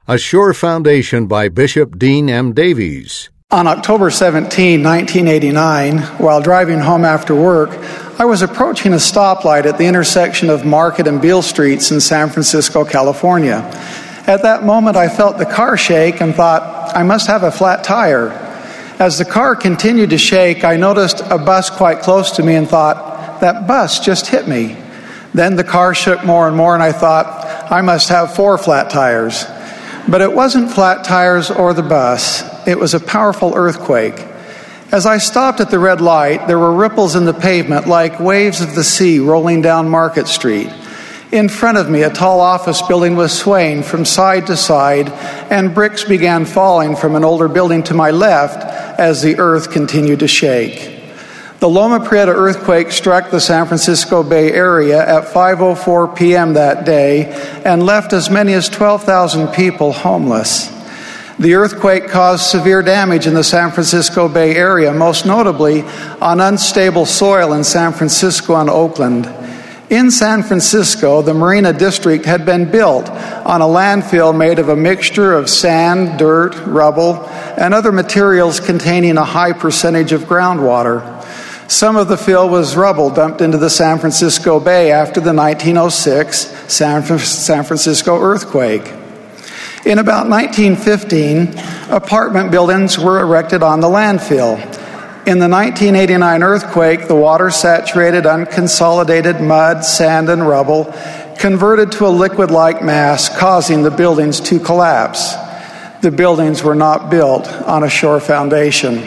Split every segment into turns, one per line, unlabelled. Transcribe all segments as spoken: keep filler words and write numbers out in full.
A Sure Foundation by Bishop Dean M. Davies.
On October seventeenth, nineteen eighty-nine, while driving home after work, I was approaching a stoplight at the intersection of Market and Beale Streets in San Francisco, California. At that moment, I felt the car shake and thought, I must have a flat tire. As the car continued to shake, I noticed a bus quite close to me and thought, that bus just hit me. Then the car shook more and more, and I thought, I must have four flat tires. But it wasn't flat tires or the bus. It was a powerful earthquake. As I stopped at the red light, there were ripples in the pavement like waves of the sea rolling down Market Street. In front of me, a tall office building was swaying from side to side, and bricks began falling from an older building to my left as the earth continued to shake. The Loma Prieta earthquake struck the San Francisco Bay Area at five oh four p.m. that day and left as many as twelve thousand people homeless. The earthquake caused severe damage in the San Francisco Bay Area, most notably on unstable soil in San Francisco and Oakland. In San Francisco, the Marina District had been built on a landfill made of a mixture of sand, dirt, rubble, and other materials containing a high percentage of groundwater. Some of the fill was rubble dumped into the San Francisco Bay after the nineteen oh six San Francisco earthquake. In about nineteen fifteen, apartment buildings were erected on the landfill. In the nineteen eighty-nine earthquake, the water saturated unconsolidated mud, sand, and rubble converted to a liquid-like mass, causing the buildings to collapse. The buildings were not built on a sure foundation.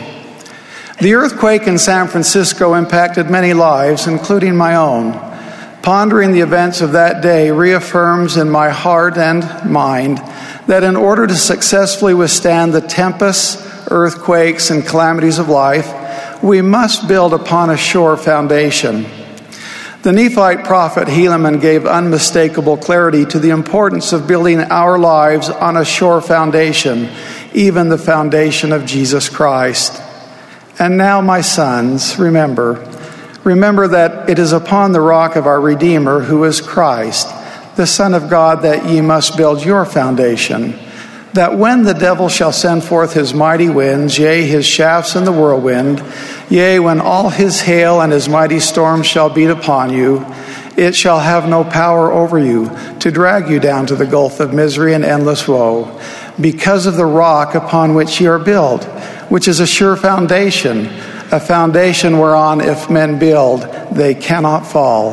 The earthquake in San Francisco impacted many lives, including my own. Pondering the events of that day reaffirms in my heart and mind that in order to successfully withstand the tempests, earthquakes, and calamities of life, we must build upon a sure foundation. The Nephite prophet Helaman gave unmistakable clarity to the importance of building our lives on a sure foundation, even the foundation of Jesus Christ. And now, my sons, remember, remember that it is upon the rock of our Redeemer, who is Christ, the Son of God, that ye must build your foundation, that when the devil shall send forth his mighty winds, yea, his shafts in the whirlwind, yea, when all his hail and his mighty storms shall beat upon you, it shall have no power over you to drag you down to the gulf of misery and endless woe, because of the rock upon which ye are built, which is a sure foundation, a foundation whereon if men build, they cannot fall.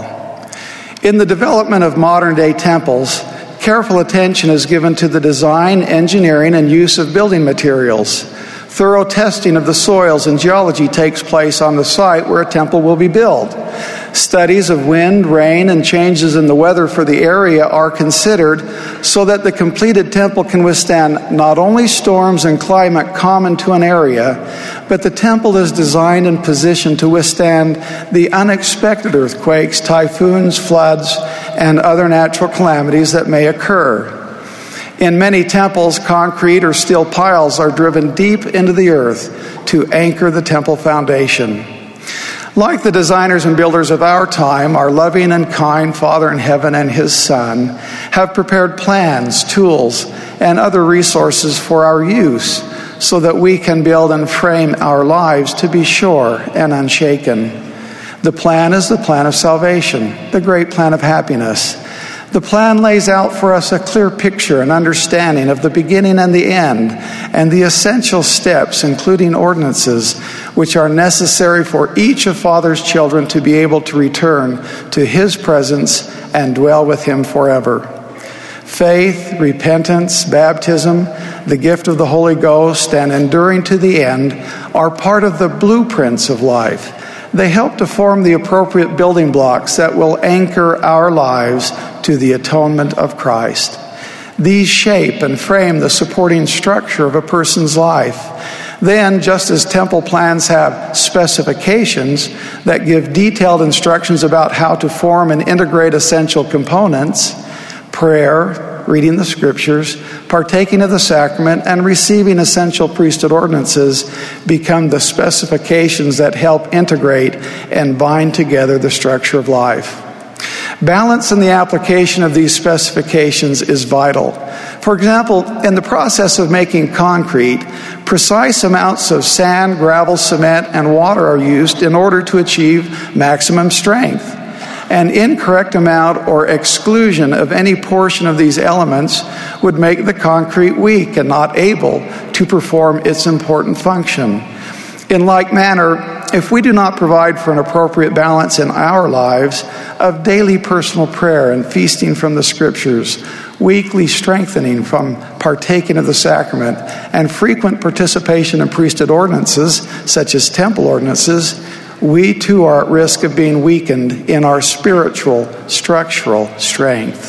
In the development of modern-day temples, careful attention is given to the design, engineering, and use of building materials. Thorough testing of the soils and geology takes place on the site where a temple will be built. Studies of wind, rain, and changes in the weather for the area are considered so that the completed temple can withstand not only storms and climate common to an area, but the temple is designed and positioned to withstand the unexpected earthquakes, typhoons, floods, and other natural calamities that may occur. In many temples, concrete or steel piles are driven deep into the earth to anchor the temple foundation. Like the designers and builders of our time, our loving and kind Father in heaven and His Son have prepared plans, tools, and other resources for our use so that we can build and frame our lives to be sure and unshaken. The plan is the plan of salvation, the great plan of happiness. The plan lays out for us a clear picture and understanding of the beginning and the end, and the essential steps, including ordinances, which are necessary for each of Father's children to be able to return to His presence and dwell with Him forever. Faith, repentance, baptism, the gift of the Holy Ghost, and enduring to the end are part of the blueprints of life. They help to form the appropriate building blocks that will anchor our lives to the atonement of Christ. These shape and frame the supporting structure of a person's life. Then, just as temple plans have specifications that give detailed instructions about how to form and integrate essential components, prayer, reading the scriptures, partaking of the sacrament, and receiving essential priesthood ordinances become the specifications that help integrate and bind together the structure of life. Balance in the application of these specifications is vital, For example, in the process of making concrete, precise amounts of sand, gravel, cement, and water are used in order to achieve maximum strength. An incorrect amount or exclusion of any portion of these elements would make the concrete weak and not able to perform its important function. In like manner, if we do not provide for an appropriate balance in our lives of daily personal prayer and feasting from the Scriptures, weekly strengthening from partaking of the sacrament, and frequent participation in priesthood ordinances, such as temple ordinances, we too are at risk of being weakened in our spiritual, structural strength.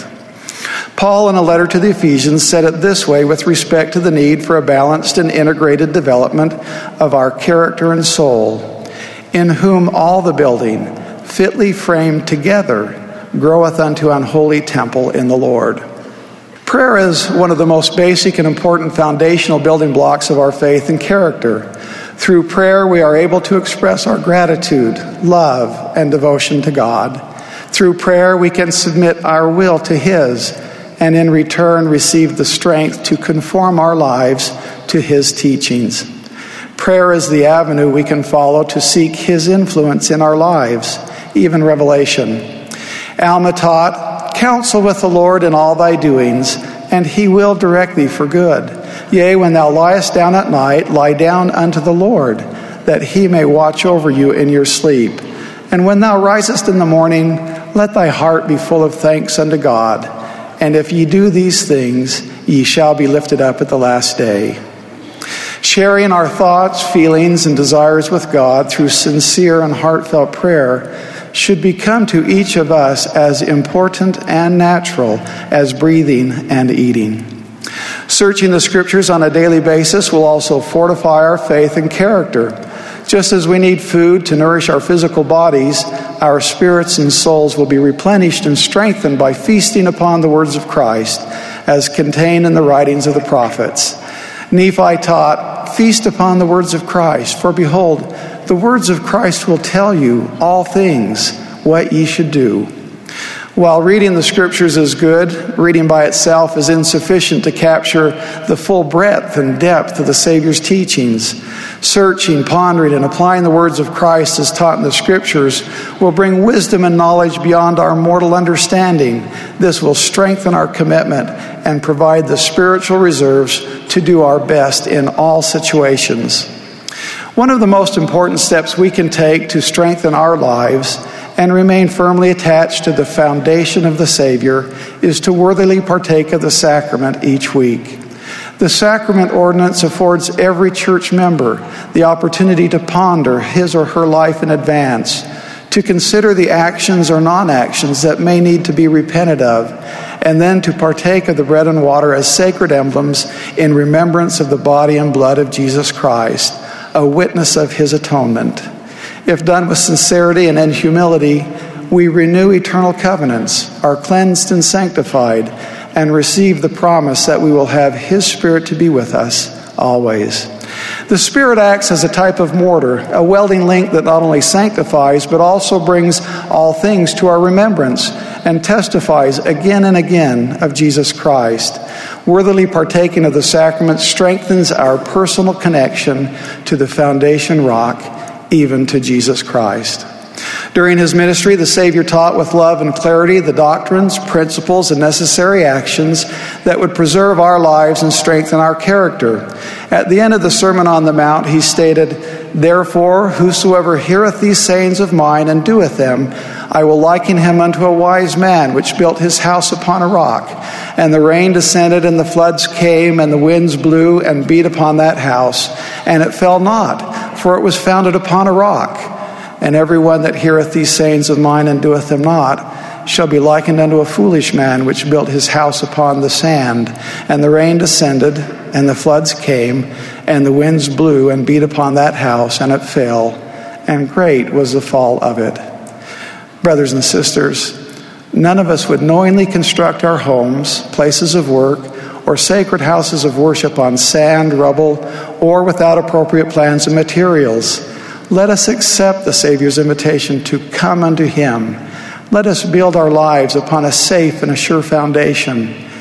Paul, in a letter to the Ephesians, said it this way with respect to the need for a balanced and integrated development of our character and soul, in whom all the building, fitly framed together, groweth unto an holy temple in the Lord. Prayer is one of the most basic and important foundational building blocks of our faith and character. Through prayer, we are able to express our gratitude, love, and devotion to God. Through prayer, we can submit our will to His, and in return receive the strength to conform our lives to His teachings. Prayer is the avenue we can follow to seek His influence in our lives, even revelation. Alma taught, "Counsel with the Lord in all thy doings, and He will direct thee for good. Yea, when thou liest down at night, lie down unto the Lord, that He may watch over you in your sleep. And when thou risest in the morning, let thy heart be full of thanks unto God. And if ye do these things, ye shall be lifted up at the last day." Sharing our thoughts, feelings, and desires with God through sincere and heartfelt prayer should become to each of us as important and natural as breathing and eating. Searching the Scriptures on a daily basis will also fortify our faith and character. Just as we need food to nourish our physical bodies, our spirits and souls will be replenished and strengthened by feasting upon the words of Christ, as contained in the writings of the prophets. Nephi taught, "Feast upon the words of Christ, for behold, the words of Christ will tell you all things, what ye should do." While reading the Scriptures is good, reading by itself is insufficient to capture the full breadth and depth of the Savior's teachings. Searching, pondering, and applying the words of Christ as taught in the Scriptures will bring wisdom and knowledge beyond our mortal understanding. This will strengthen our commitment and provide the spiritual reserves to do our best in all situations. One of the most important steps we can take to strengthen our lives and remain firmly attached to the foundation of the Savior is to worthily partake of the sacrament each week. The sacrament ordinance affords every church member the opportunity to ponder his or her life in advance, to consider the actions or non-actions that may need to be repented of, and then to partake of the bread and water as sacred emblems in remembrance of the body and blood of Jesus Christ, a witness of His atonement. If done with sincerity and in humility, we renew eternal covenants, are cleansed and sanctified, and receive the promise that we will have His Spirit to be with us always. The Spirit acts as a type of mortar, a welding link that not only sanctifies, but also brings all things to our remembrance and testifies again and again of Jesus Christ. Worthily partaking of the sacrament strengthens our personal connection to the foundation rock, even to Jesus Christ. During His ministry, the Savior taught with love and clarity the doctrines, principles, and necessary actions that would preserve our lives and strengthen our character. At the end of the Sermon on the Mount, He stated, "Therefore, whosoever heareth these sayings of mine and doeth them, I will liken him unto a wise man which built his house upon a rock. And the rain descended, and the floods came, and the winds blew and beat upon that house. And it fell not, for it was founded upon a rock. And every one that heareth these sayings of mine and doeth them not shall be likened unto a foolish man which built his house upon the sand. And the rain descended, and the floods came, and the winds blew and beat upon that house, and it fell, and great was the fall of it." Brothers and sisters, none of us would knowingly construct our homes, places of work, or sacred houses of worship on sand, rubble, or without appropriate plans and materials. Let us accept the Savior's invitation to come unto Him. Let us build our lives upon a safe and a sure foundation.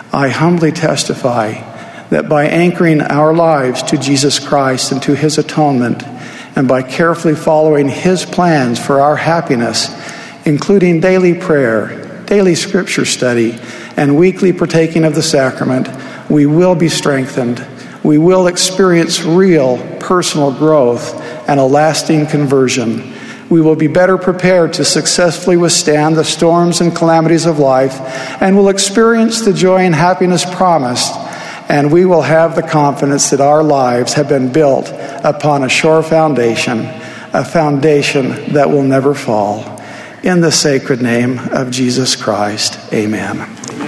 I humbly testify that by anchoring our lives to Jesus Christ and to his atonement, and by carefully following his plans for our happiness, including daily prayer, daily scripture study, and weekly partaking of the sacrament, we will be strengthened. We will experience real personal growth and a lasting conversion. We will be better prepared to successfully withstand the storms and calamities of life, and will experience the joy and happiness promised. And we will have the confidence that our lives have been built upon a sure foundation, a foundation that will never fall. In the sacred name of Jesus Christ, amen.